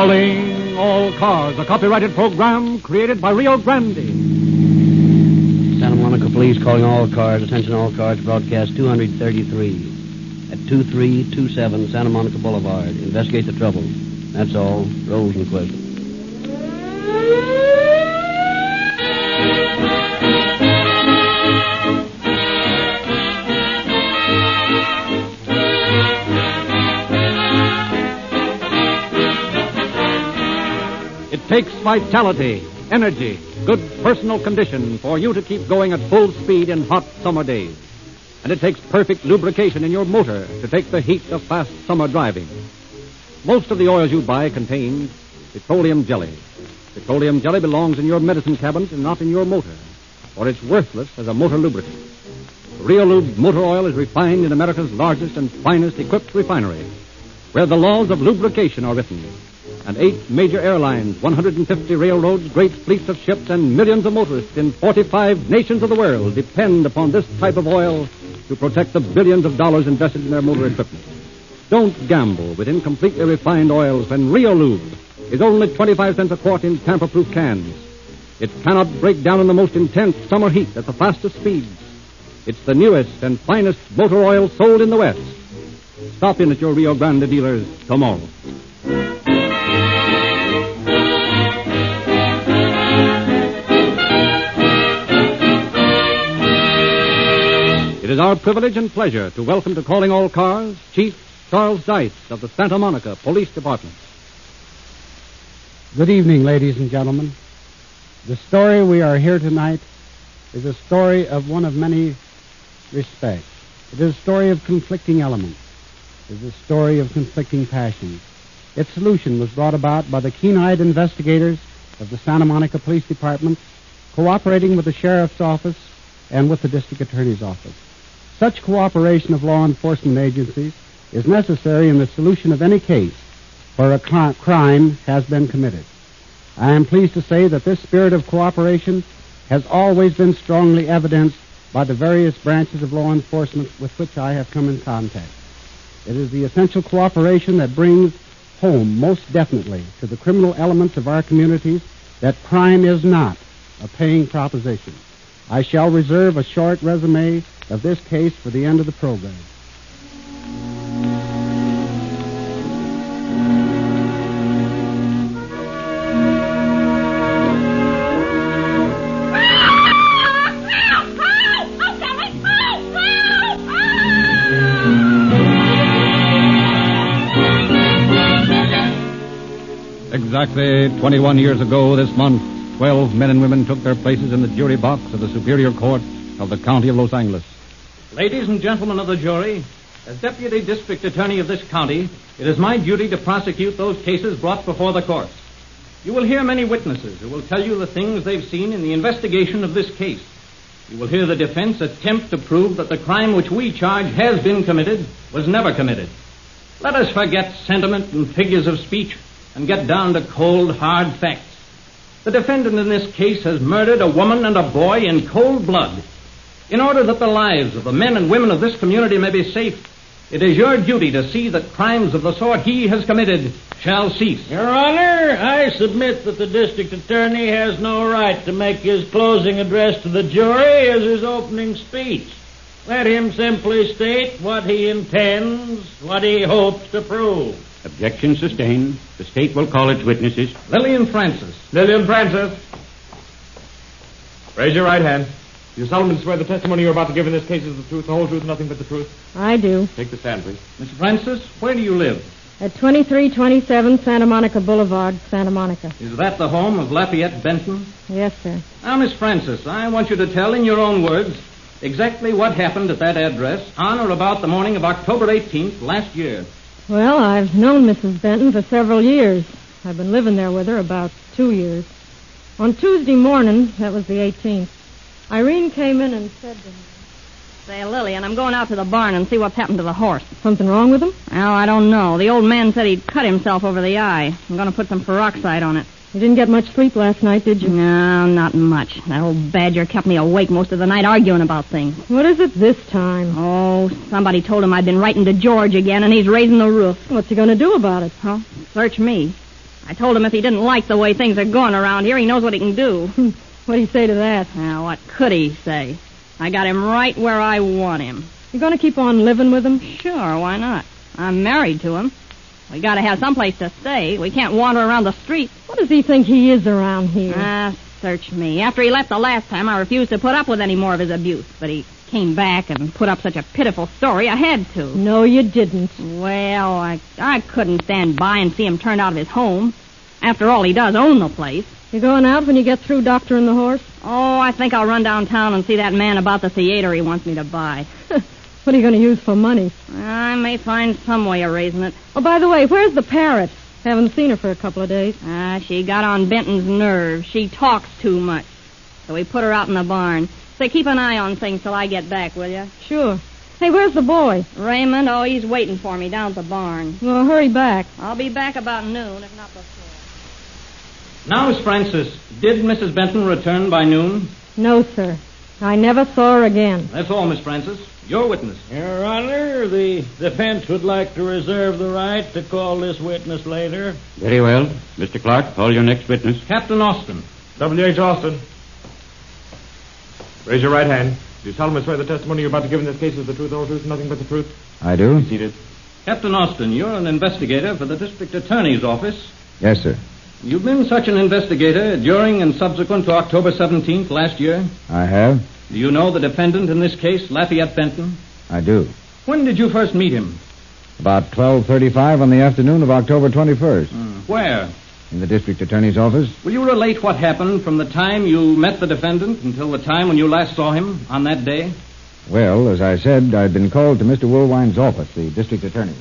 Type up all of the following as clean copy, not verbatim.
Calling All Cars, a copyrighted program created by Rio Grande. Santa Monica Police calling all cars. Attention all cars, broadcast 233 at 2327 Santa Monica Boulevard. Investigate the trouble. That's all. Rosenquist. It takes vitality, energy, good personal condition for you to keep going at full speed in hot summer days. And it takes perfect lubrication in your motor to take the heat of fast summer driving. Most of the oils you buy contain petroleum jelly. Petroleum jelly belongs in your medicine cabinet and not in your motor, or it's worthless as a motor lubricant. Reolube motor oil is refined in America's largest and finest equipped refinery, where the laws of lubrication are written. And 8 major airlines, 150 railroads, great fleets of ships, and millions of motorists in 45 nations of the world depend upon this type of oil to protect the billions of dollars invested in their motor equipment. Don't gamble with incompletely refined oils when Reolube is only 25 cents a quart in tamper-proof cans. It cannot break down in the most intense summer heat at the fastest speeds. It's the newest and finest motor oil sold in the West. Stop in at your Rio Grande dealers tomorrow. It is our privilege and pleasure to welcome to Calling All Cars Chief Charles Dice of the Santa Monica Police Department. Good evening, ladies and gentlemen. The story we are here tonight is a story of one of many respects. It is a story of conflicting elements. It is a story of conflicting passions. Its solution was brought about by the keen-eyed investigators of the Santa Monica Police Department, cooperating with the Sheriff's Office and with the District Attorney's Office. Such cooperation of law enforcement agencies is necessary in the solution of any case where a crime has been committed. I am pleased to say that this spirit of cooperation has always been strongly evidenced by the various branches of law enforcement with which I have come in contact. It is the essential cooperation that brings home most definitely to the criminal elements of our communities that crime is not a paying proposition. I shall reserve a short resume of this case for the end of the program. Exactly 21 years ago this month, 12 men and women took their places in the jury box of the Superior Court of the County of Los Angeles. Ladies and gentlemen of the jury, as Deputy District Attorney of this county, it is my duty to prosecute those cases brought before the courts. You will hear many witnesses who will tell you the things they've seen in the investigation of this case. You will hear the defense attempt to prove that the crime which we charge has been committed was never committed. Let us forget sentiment and figures of speech and get down to cold, hard facts. The defendant in this case has murdered a woman and a boy in cold blood. In order that the lives of the men and women of this community may be safe, it is your duty to see that crimes of the sort he has committed shall cease. Your Honor, I submit that the district attorney has no right to make his closing address to the jury as his opening speech. Let him simply state what he intends, what he hopes to prove. Objection sustained. The state will call its witnesses. Lillian Francis. Lillian Francis. Raise your right hand. You solemnly swear the testimony you're about to give in this case is the truth, the whole truth, nothing but the truth? I do. Take the stand, please. Miss Francis, where do you live? At 2327 Santa Monica Boulevard, Santa Monica. Is that the home of Lafayette Benton? Yes, sir. Now, Miss Francis, I want you to tell in your own words exactly what happened at that address on or about the morning of October 18th last year. Well, I've known Mrs. Benton for several years. I've been living there with her about 2 years. On Tuesday morning, that was the 18th, Irene came in and said to me, Say, Lillian, I'm going out to the barn and see what's happened to the horse. Something wrong with him? Well, I don't know. The old man said he'd cut himself over the eye. I'm going to put some peroxide on it. You didn't get much sleep last night, did you? No, not much. That old badger kept me awake most of the night arguing about things. What is it this time? Oh, somebody told him I'd been writing to George again, and he's raising the roof. What's he going to do about it? Huh? Search me. I told him if he didn't like the way things are going around here, he knows what he can do. What'd he say to that? Now, what could he say? I got him right where I want him. You going to keep on living with him? Sure, why not? I'm married to him. We got to have someplace to stay. We can't wander around the street. What does he think he is around here? Search me. After he left the last time, I refused to put up with any more of his abuse. But he came back and put up such a pitiful story, I had to. No, you didn't. Well, I couldn't stand by and see him turned out of his home. After all, he does own the place. You going out when you get through doctoring the horse? Oh, I think I'll run downtown and see that man about the theater he wants me to buy. What are you going to use for money? I may find some way of raising it. Oh, by the way, where's the parrot? Haven't seen her for a couple of days. She got on Benton's nerves. She talks too much. So we put her out in the barn. Say, keep an eye on things till I get back, will you? Sure. Hey, where's the boy? Raymond? Oh, he's waiting for me down at the barn. Well, hurry back. I'll be back about noon, if not before. Now, Miss Francis, did Mrs. Benton return by noon? No, sir. I never saw her again. That's all, Miss Francis. Your witness. Your Honor, the defense would like to reserve the right to call this witness later. Very well. Mr. Clark, call your next witness. Captain Austin. W.H. Austin. Raise your right hand. Do you solemnly swear the testimony you're about to give in this case is the truth, the whole truth, and nothing but the truth? I do. Be seated. Captain Austin, you're an investigator for the district attorney's office. Yes, sir. You've been such an investigator during and subsequent to October 17th last year? I have. Do you know the defendant in this case, Lafayette Benton? I do. When did you first meet him? About 12:35 on the afternoon of October 21st. Where? In the district attorney's office. Will you relate what happened from the time you met the defendant until the time when you last saw him on that day? Well, as I said, I'd been called to Mr. Woolwine's office, the district attorney.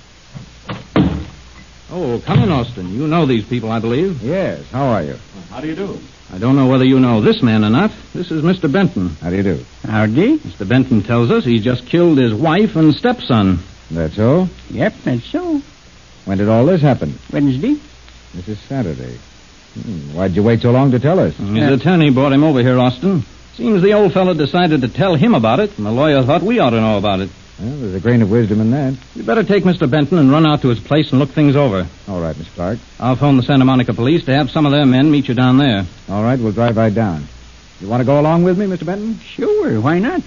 Oh, come in, Austin. You know these people, I believe. Yes, how are you? How do you do? I don't know whether you know this man or not. This is Mr. Benton. How do you do? Howdy. Mr. Benton tells us he just killed his wife and stepson. That's so? Yep, that's so. When did all this happen? Wednesday. This is Saturday. Why'd you wait so long to tell us? His attorney brought him over here, Austin. Seems the old fellow decided to tell him about it, and the lawyer thought we ought to know about it. Well, there's a grain of wisdom in that. You'd better take Mr. Benton and run out to his place and look things over. All right, Miss Clark. I'll phone the Santa Monica police to have some of their men meet you down there. All right, we'll drive right down. You want to go along with me, Mr. Benton? Sure, why not?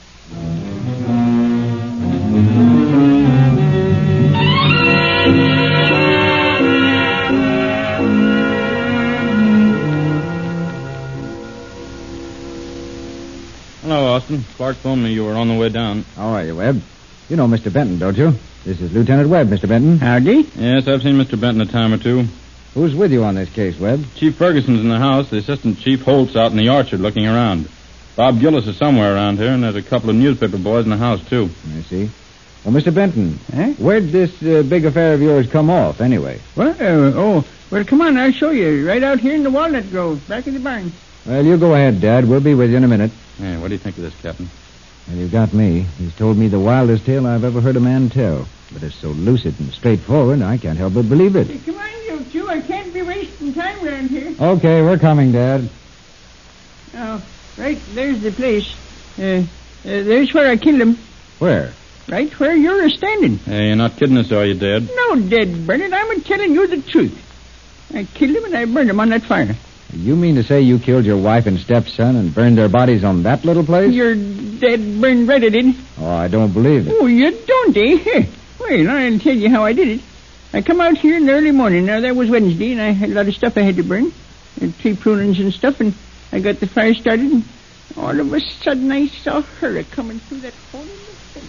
Hello, Austin. Clark phoned me you were on the way down. How are you, Webb? You know Mr. Benton, don't you? This is Lieutenant Webb, Mr. Benton. Howdy. Yes, I've seen Mr. Benton a time or two. Who's with you on this case, Webb? Chief Ferguson's in the house. The assistant chief Holt's out in the orchard looking around. Bob Gillis is somewhere around here, and there's a couple of newspaper boys in the house, too. I see. Well, Mr. Benton, Eh? where'd this big affair of yours come off, anyway? Well, come on, I'll show you. Right out here in the walnut grove, back of the barn. Well, you go ahead, Dad. We'll be with you in a minute. Hey, what do you think of this, Captain? Well, you've got me. He's told me the wildest tale I've ever heard a man tell. But it's so lucid and straightforward, I can't help but believe it. Come on, you two. I can't be wasting time around here. Okay, we're coming, Dad. Oh, right, there's the place. There's where I killed him. Where? Right where you're standing. Hey, you're not kidding us, are you, Dad? No, dead, Bernard. I'm telling you the truth. I killed him and I burned him on that fire. You mean to say you killed your wife and stepson and burned their bodies on that little place? You're dead burned right, I did. Oh, I don't believe it. Oh, you don't, eh? Well, I'll tell you how I did it. I come out here in the early morning. Now, that was Wednesday, and I had a lot of stuff I had to burn. Tree prunings and stuff, and I got the fire started, and all of a sudden I saw her coming through that hole in the fence.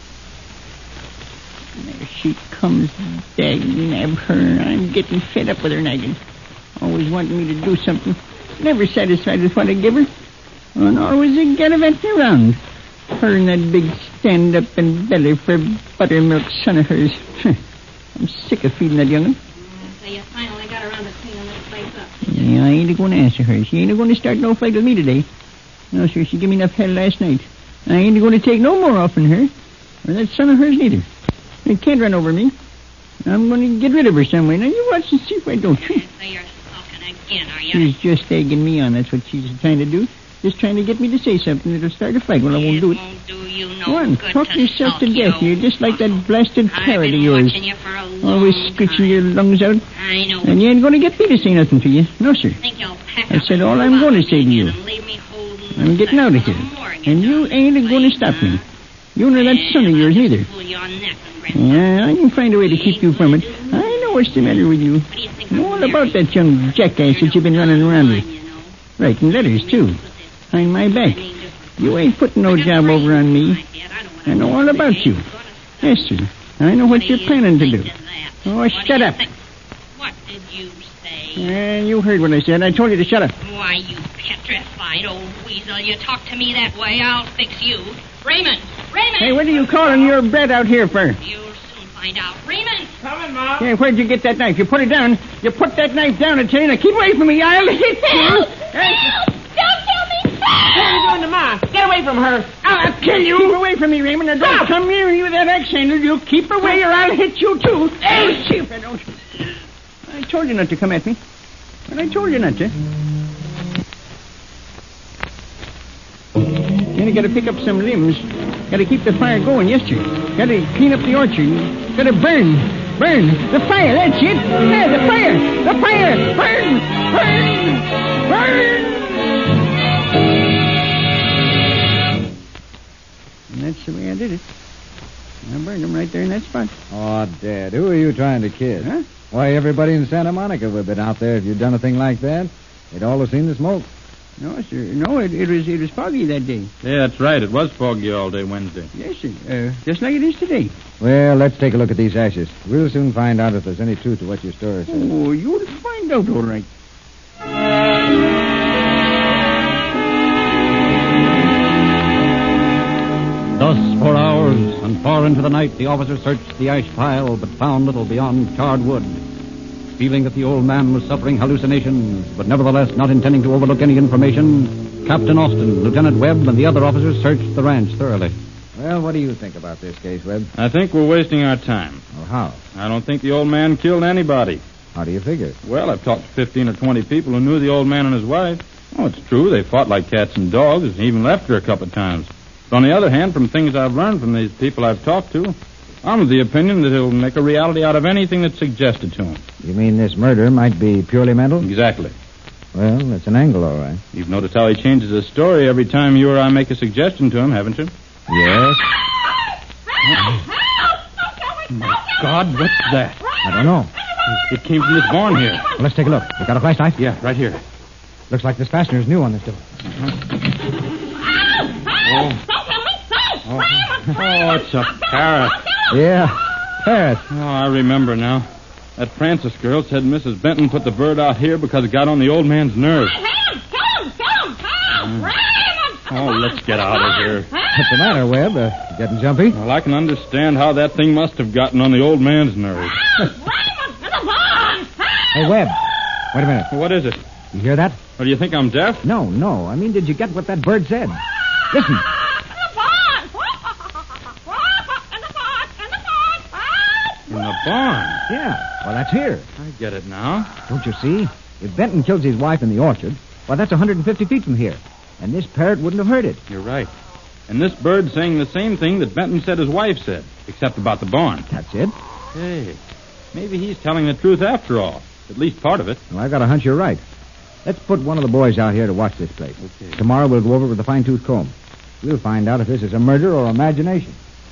And there she comes, dag-nab her, and I'm getting fed up with her nagging. Always wanting me to do something. Never satisfied with what I give her. And always a gallivanting around. Her and that big stand-up and belly for buttermilk son of hers. I'm sick of feeding that young'un. So you finally got around to cleaning this place up. Yeah, I ain't going to answer her. She ain't going to start no fight with me today. No, sir, she gave me enough hell last night. I ain't going to take no more off from her. Or that son of hers neither. They can't run over me. I'm going to get rid of her some way. Now, you watch and see if I don't. So you're sulking again, are you? She's just egging me on. That's what she's trying to do. Just trying to get me to say something that'll start a fight. Well, I won't do it. Won't do you no Go on, good talk to yourself to sulk, death. you. You're just like that blasted I've parrot been of yours. watching you for a Always screeching your lungs out. I know. And you ain't going to get me to say nothing to you. No, sir. Think you'll pack I up said and all go I'm out going to say to you. and leave me holding I'm getting out of here. And you ain't going to stop me. You nor that son of yours either. Pull your neck and Yeah, I can find a way to keep you from it. I know what's the matter with you. All about that young jackass that you've been running around with. Writing letters, too. Behind my back. You ain't putting no job over on me. I know all about you. Yes, sir. I know what you're planning to do. Oh, shut up. What did you say? You heard what I said. I told you to shut up. Why, you petrified old weasel. You talk to me that way, I'll fix you. Raymond! Raymond! Hey, what are you calling your bread out here for? You'll soon find out. Raymond! Coming, Mom. Yeah, where'd you get that knife? You put it down. You put that knife down, I tell you. Now keep away from me. I'll hit you. Help! Don't kill me! What are you doing to Ma? Get away from her. I'll kill you. Keep away from me, Raymond. Now don't come near me with that axe handle. You keep away or I'll hit you, too. Hey, chief, I don't. I told you not to come at me. But I told you not to. Then you gotta pick up some limbs. Gotta keep the fire going, yes, sir. Gotta clean up the orchard. Gotta burn. Burn. The fire, that's it. Yeah, the fire. The fire. Burn. Burn. Burn. And that's the way I did it. I burned them right there in that spot. Oh, Dad, who are you trying to kid? Huh? Why, everybody in Santa Monica would have been out there if you'd done a thing like that. They'd all have seen the smoke. No, sir. No, it was foggy that day. Yeah, that's right. It was foggy all day Wednesday. Yes, sir. Just like it is today. Well, let's take a look at these ashes. We'll soon find out if there's any truth to what your story says. Oh, you'll find out all right. Thus, for hours and far into the night, the officer searched the ash pile, but found little beyond charred wood. Feeling that the old man was suffering hallucinations, but nevertheless not intending to overlook any information, Captain Austin, Lieutenant Webb, and the other officers searched the ranch thoroughly. Well, what do you think about this case, Webb? I think we're wasting our time. Well, how? I don't think the old man killed anybody. How do you figure? Well, I've talked to 15 or 20 people who knew the old man and his wife. Oh, it's true. They fought like cats and dogs and even left her a couple of times. But on the other hand, from things I've learned from these people I've talked to, I'm of the opinion that he'll make a reality out of anything that's suggested to him. You mean this murder might be purely mental? Exactly. Well, that's an angle, all right. You've noticed how he changes his story every time you or I make a suggestion to him, haven't you? Yes. My God, what's that? I don't know. It came from this barn here. Well, let's take a look. You got a flashlight? Yeah, right here. Looks like this fastener's new on this door. Oh, it's a parrot. Yeah, parrot. Oh, I remember now. That Francis girl said Mrs. Benton put the bird out here because it got on the old man's nerves. Oh, let's get out of here. What's the matter, Webb? Getting jumpy? Well, I can understand how that thing must have gotten on the old man's nerves. Hey, Webb. Wait a minute. What is it? You hear that? What, do you think I'm deaf? No. I mean, did you get what that bird said? Listen. In the barn? Yeah. Well, that's here. I get it now. Don't you see? If Benton kills his wife in the orchard, well, that's 150 feet from here. And this parrot wouldn't have heard it. You're right. And this bird's saying the same thing that Benton said his wife said, except about the barn. That's it. Hey, maybe he's telling the truth after all. At least part of it. Well, I got a hunch you're right. Let's put one of the boys out here to watch this place. Okay. Tomorrow we'll go over it with a fine-tooth comb. We'll find out if this is a murder or imagination.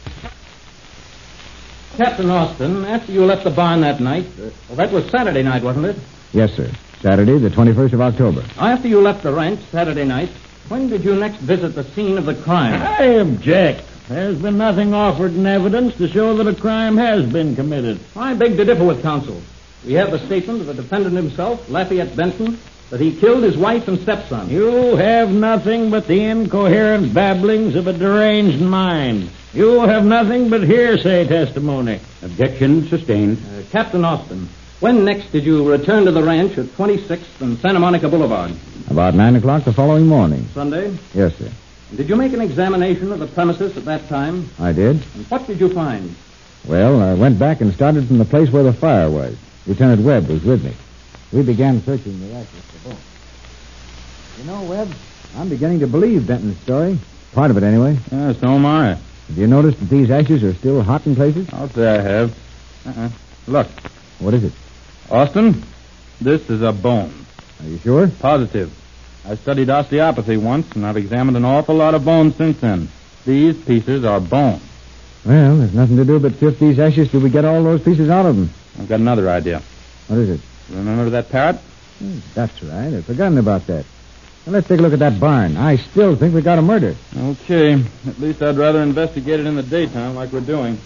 Captain Austin, after you left the barn that night, that was Saturday night, wasn't it? Yes, sir. Saturday, the 21st of October. After you left the ranch Saturday night, when did you next visit the scene of the crime? I object. There's been nothing offered in evidence to show that a crime has been committed. I beg to differ with counsel. We have the statement of the defendant himself, Lafayette Benton, that he killed his wife and stepson. You have nothing but the incoherent babblings of a deranged mind. You have nothing but hearsay testimony. Objection sustained. Captain Austin, when next did you return to the ranch at 26th and Santa Monica Boulevard? About 9 o'clock the following morning. Sunday? Yes, sir. Did you make an examination of the premises at that time? I did. And what did you find? Well, I went back and started from the place where the fire was. Lieutenant Webb was with me. We began searching the ashes for both. You know, Webb, I'm beginning to believe Benton's story. Part of it, anyway. So am I. Have you noticed that these ashes are still hot in places? I'll say I have. Look. What is it? Austin, this is a bone. Are you sure? Positive. I studied osteopathy once, and I've examined an awful lot of bones since then. These pieces are bone. Well, there's nothing to do but sift these ashes till we get all those pieces out of them. I've got another idea. What is it? Remember that parrot? That's right. I'd forgotten about that. Well, let's take a look at that barn. I still think we got a murder. Okay. At least I'd rather investigate it in the daytime like we're doing.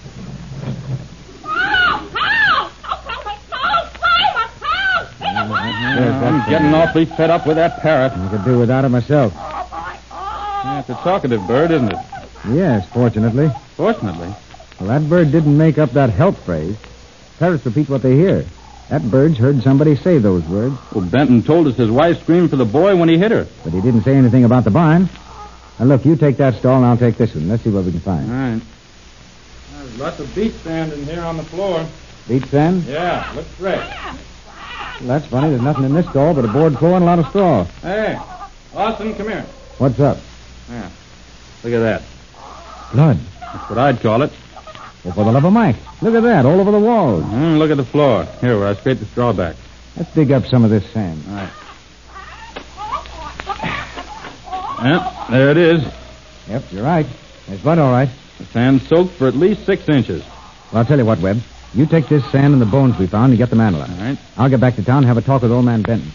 I'm getting awfully fed up with that parrot. I could do without it myself. Yeah, it's a talkative bird, isn't it? Yes, fortunately. Fortunately? Well, that bird didn't make up that help phrase. Parrots repeat what they hear. That bird's heard somebody say those words. Well, Benton told us his wife screamed for the boy when he hit her. But he didn't say anything about the barn. Now, look, you take that stall and I'll take this one. Let's see what we can find. All right. There's lots of beach sand in here on the floor. Beach sand? Yeah, looks fresh. Well, that's funny. There's nothing in this stall but a board floor and a lot of straw. Hey, Austin, come here. What's up? Yeah. Look at that. Blood. That's what I'd call it. Well, for the love of Mike. Look at that, all over the walls. Look at the floor. Here, where I scraped the straw back. Let's dig up some of this sand. All right. Yeah, there it is. Yep, you're right. There's blood, all right. The sand's soaked for at least 6 inches. Well, I'll tell you what, Webb. You take this sand and the bones we found and get them analyzed. All right. I'll get back to town and have a talk with old man Benton.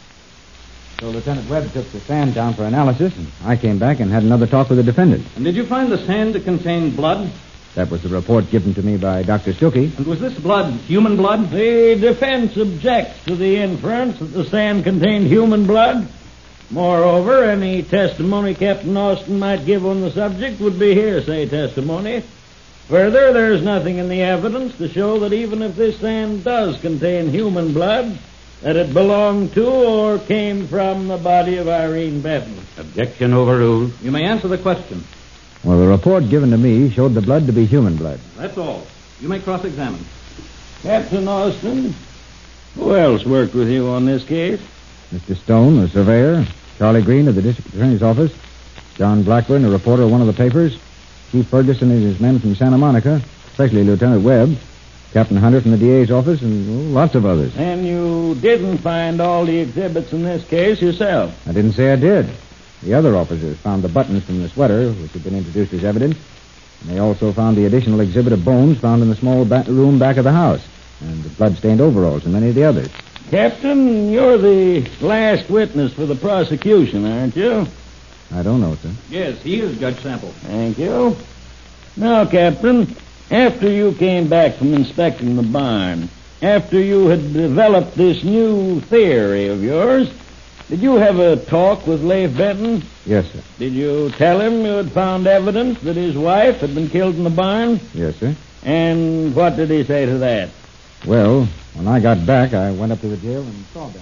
So Lieutenant Webb took the sand down for analysis, and I came back and had another talk with the defendant. And did you find the sand to contain blood? That was the report given to me by Dr. Stuckey. And was this blood human blood? The defense objects to the inference that the sand contained human blood. Moreover, any testimony Captain Austin might give on the subject would be hearsay testimony. Further, there's nothing in the evidence to show that even if this sand does contain human blood, that it belonged to or came from the body of Irene Benton. Objection overruled. You may answer the question. Well, the report given to me showed the blood to be human blood. That's all. You may cross-examine. Captain Austin, who else worked with you on this case? Mr. Stone, the surveyor, Charlie Green of the district attorney's office, John Blackburn, a reporter of one of the papers, Chief Ferguson and his men from Santa Monica, especially Lieutenant Webb, Captain Hunter from the DA's office, and lots of others. And you didn't find all the exhibits in this case yourself? I didn't say I did. The other officers found the buttons from the sweater, which had been introduced as evidence, and they also found the additional exhibit of bones found in the small room back of the house, and the blood-stained overalls and many of the others. Captain, you're the last witness for the prosecution, aren't you? I don't know, sir. Yes, he is Judge Sample. Thank you. Now, Captain, after you came back from inspecting the barn, after you had developed this new theory of yours, did you have a talk with Leif Benton? Yes, sir. Did you tell him you had found evidence that his wife had been killed in the barn? Yes, sir. And what did he say to that? Well, when I got back, I went up to the jail and saw Benton.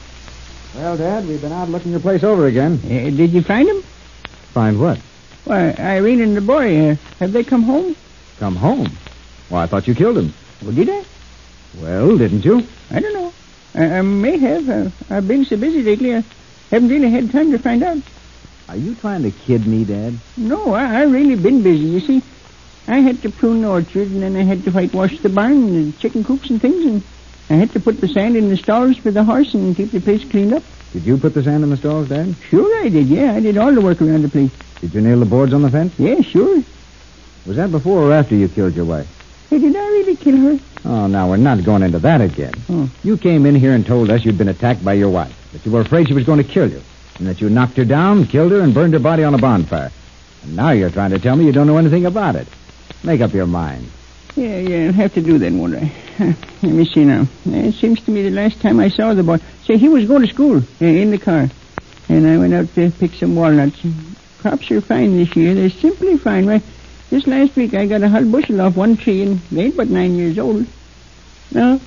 Well, Dad, we've been out looking your place over again. Did you find him? Find what? Why, Irene and the boy, have they come home? Come home? Why, I thought you killed him. Well, did I? Well, didn't you? I don't know. I may have. I've been so busy lately, I haven't really had time to find out. Are you trying to kid me, Dad? No, I really been busy. You see, I had to prune the orchard, and then I had to whitewash the barn and the chicken coops and things, and I had to put the sand in the stalls for the horse and keep the place cleaned up. Did you put the sand in the stalls, Dad? Sure I did, yeah. I did all the work around the place. Did you nail the boards on the fence? Yeah, sure. Was that before or after you killed your wife? Hey, did I really kill her? Oh, now, we're not going into that again. Oh. You came in here and told us you'd been attacked by your wife, that you were afraid she was going to kill you, and that you knocked her down, killed her, and burned her body on a bonfire. And now you're trying to tell me you don't know anything about it. Make up your mind. Yeah, I'll have to do that, won't I? Let me see now. It seems to me the last time I saw the boy... Say, he was going to school in the car. And I went out to pick some walnuts. Crops are fine this year. They're simply fine. Right? Just last week I got a whole bushel off one tree, and they ain't but 9 years old. Now,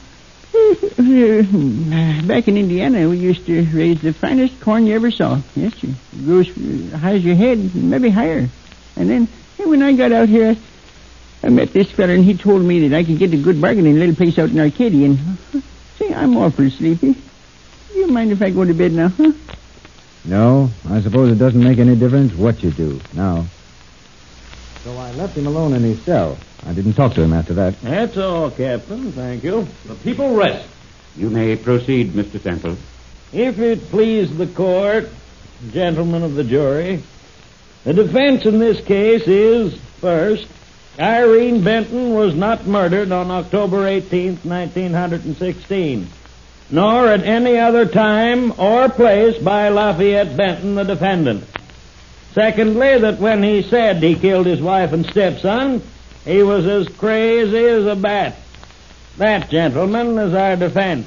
back in Indiana, we used to raise the finest corn you ever saw. Yes, sir. It grows high as your head, maybe higher. And then, when I got out here, I met this fella, and he told me that I could get a good bargain in a little place out in Arcadia. And, say, I'm awful sleepy. Do you mind if I go to bed now, huh? No, I suppose it doesn't make any difference what you do now. So I left him alone in his cell. I didn't talk to him after that. That's all, Captain. Thank you. The people rest. You may proceed, Mr. Temple. If it please the court, gentlemen of the jury, the defense in this case is, first, Irene Benton was not murdered on October 18th, 1916, nor at any other time or place by Lafayette Benton, the defendant. Secondly, that when he said he killed his wife and stepson, he was as crazy as a bat. That, gentlemen, is our defense.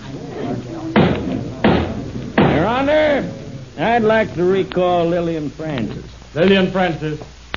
Your Honor, I'd like to recall Lillian Francis. Lillian Francis.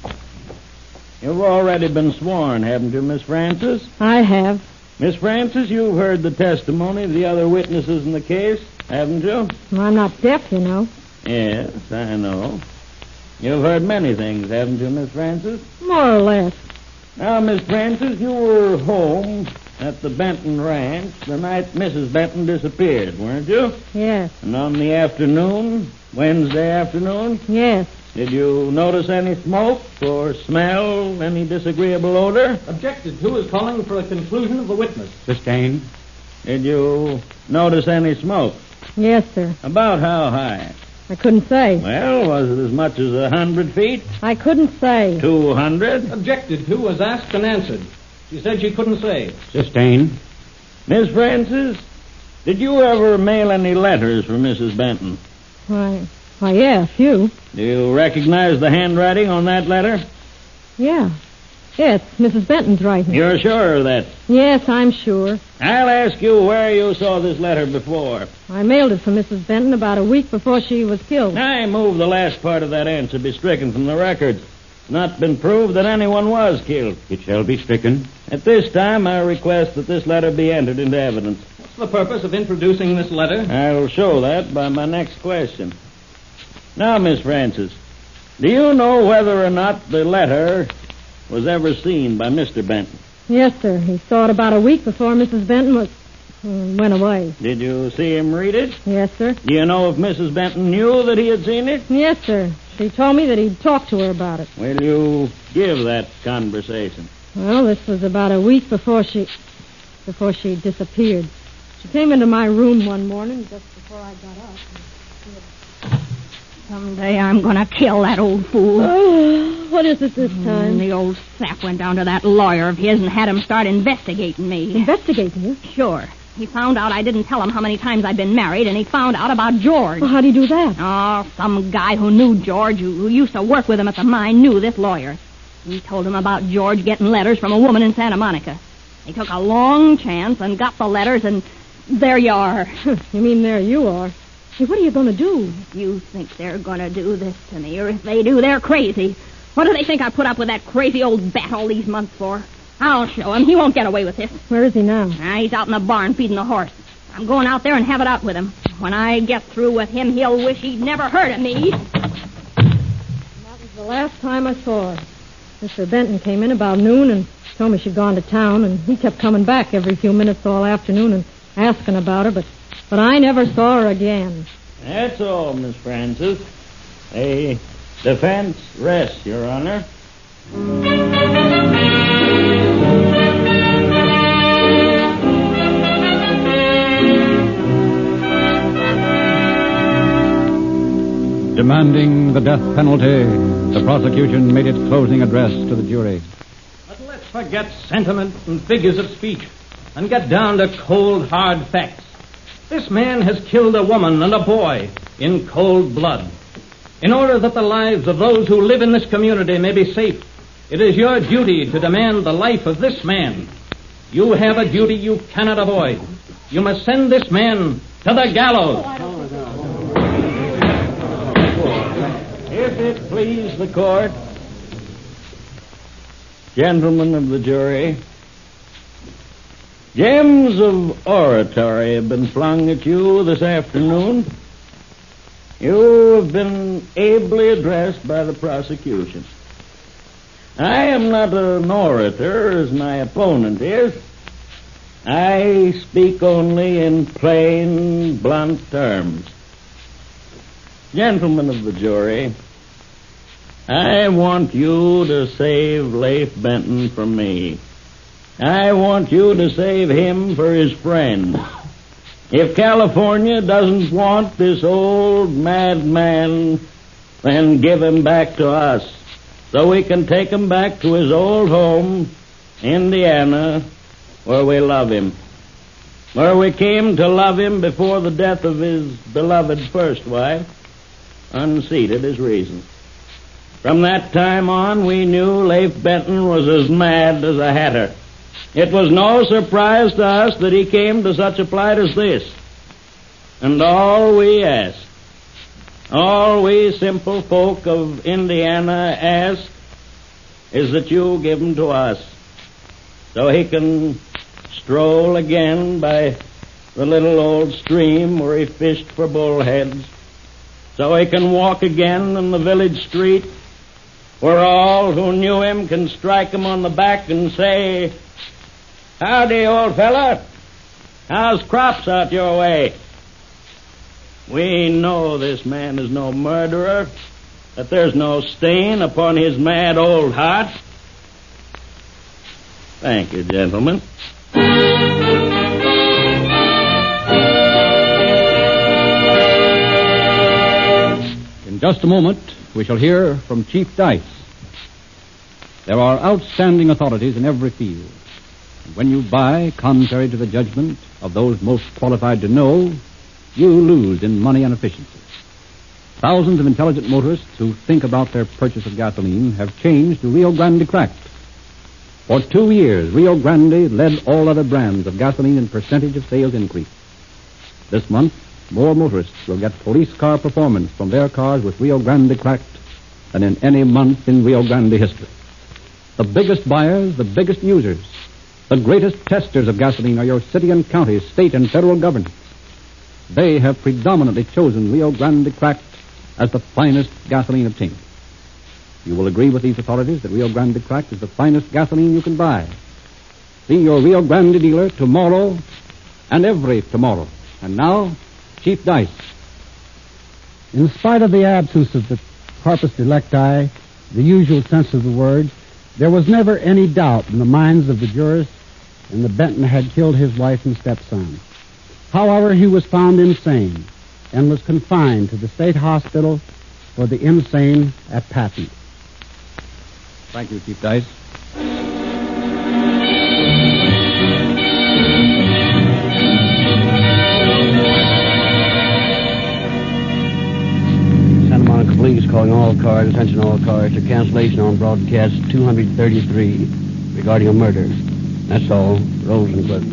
You've already been sworn, haven't you, Miss Francis? I have. Miss Francis, you've heard the testimony of the other witnesses in the case, haven't you? Well, I'm not deaf, you know. Yes, I know. You've heard many things, haven't you, Miss Francis? More or less. Now, Miss Francis, you were home at the Benton Ranch the night Mrs. Benton disappeared, weren't you? Yes. And on the afternoon, Wednesday afternoon? Yes. Did you notice any smoke or smell any disagreeable odor? Objected to is calling for a conclusion of the witness. Sustained. Did you notice any smoke? Yes, sir. About how high? I couldn't say. Well, was it as much as 100 feet? I couldn't say. 200? Objected to was asked and answered. She said she couldn't say. Sustained. Miss Francis, did you ever mail any letters for Mrs. Benton? Why, yeah, a few. Do you recognize the handwriting on that letter? Yeah. Yes, Mrs. Benton's writing. You're sure of that? Yes, I'm sure. I'll ask you where you saw this letter before. I mailed it for Mrs. Benton about a week before she was killed. I move the last part of that answer be stricken from the records. It's not been proved that anyone was killed. It shall be stricken. At this time, I request that this letter be entered into evidence. What's the purpose of introducing this letter? I'll show that by my next question. Now, Miss Francis, do you know whether or not the letter was ever seen by Mr. Benton? Yes, sir. He saw it about a week before Mrs. Benton went away. Did you see him read it? Yes, sir. Do you know if Mrs. Benton knew that he had seen it? Yes, sir. She told me that he'd talked to her about it. Will you give that conversation? Well, this was about a week before she disappeared. She came into my room one morning just before I got up. Someday I'm going to kill that old fool. Oh, what is it this time? The old sap went down to that lawyer of his and had him start investigating me. Investigating you? Sure. He found out I didn't tell him how many times I'd been married, and he found out about George. Well, how'd he do that? Oh, some guy who knew George, who used to work with him at the mine, knew this lawyer. He told him about George getting letters from a woman in Santa Monica. He took a long chance and got the letters, and there you are. You mean there you are? Hey, what are you going to do? You think they're going to do this to me, or if they do, they're crazy. What do they think I put up with that crazy old bat all these months for? I'll show him. He won't get away with this. Where is he now? He's out in the barn feeding the horse. I'm going out there and have it out with him. When I get through with him, he'll wish he'd never heard of me. That was the last time I saw her. Mr. Benton came in about noon and told me she'd gone to town, and he kept coming back every few minutes all afternoon and asking about her, but I never saw her again. That's all, Miss Francis. A defense rests, Your Honor. Demanding the death penalty, the prosecution made its closing address to the jury. But let's forget sentiment and figures of speech and get down to cold, hard facts. This man has killed a woman and a boy in cold blood. In order that the lives of those who live in this community may be safe, it is your duty to demand the life of this man. You have a duty you cannot avoid. You must send this man to the gallows. If it please the court, gentlemen of the jury, gems of oratory have been flung at you this afternoon. You have been ably addressed by the prosecution. I am not an orator as my opponent is. I speak only in plain, blunt terms. Gentlemen of the jury, I want you to save Leif Benton from me. I want you to save him for his friend. If California doesn't want this old madman, then give him back to us so we can take him back to his old home, Indiana, where we love him. Where we came to love him before the death of his beloved first wife unseated his reason. From that time on, we knew Leif Benton was as mad as a hatter. It was no surprise to us that he came to such a plight as this. And all we ask, all we simple folk of Indiana ask, is that you give him to us so he can stroll again by the little old stream where he fished for bullheads, so he can walk again in the village street where all who knew him can strike him on the back and say, "Howdy, old fella. How's crops out your way?" We know this man is no murderer, that there's no stain upon his mad old heart. Thank you, gentlemen. In just a moment, we shall hear from Chief Dice. There are outstanding authorities in every field. And when you buy contrary to the judgment of those most qualified to know, you lose in money and efficiency. Thousands of intelligent motorists who think about their purchase of gasoline have changed to Rio Grande Cracked. For 2 years, Rio Grande led all other brands of gasoline in percentage of sales increase. This month, more motorists will get police car performance from their cars with Rio Grande Cracked than in any month in Rio Grande history. The biggest buyers, the biggest users, the greatest testers of gasoline are your city and county, state and federal governments. They have predominantly chosen Rio Grande Cracked as the finest gasoline obtained. You will agree with these authorities that Rio Grande Cracked is the finest gasoline you can buy. See your Rio Grande dealer tomorrow and every tomorrow. And now, Chief Dice. In spite of the absence of the corpus delicti, the usual sense of the word, there was never any doubt in the minds of the jurists that Benton had killed his wife and stepson. However, he was found insane and was confined to the state hospital for the insane at Patton. Thank you, Chief Dice. Santa Monica Police calling all cars, attention all cars, to cancellation on broadcast 233 regarding a murder. That's all. Rosencliff.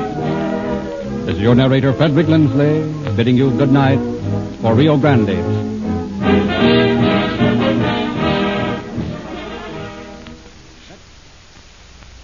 This is your narrator, Frederick Lindsley, bidding you good night for Rio Grande.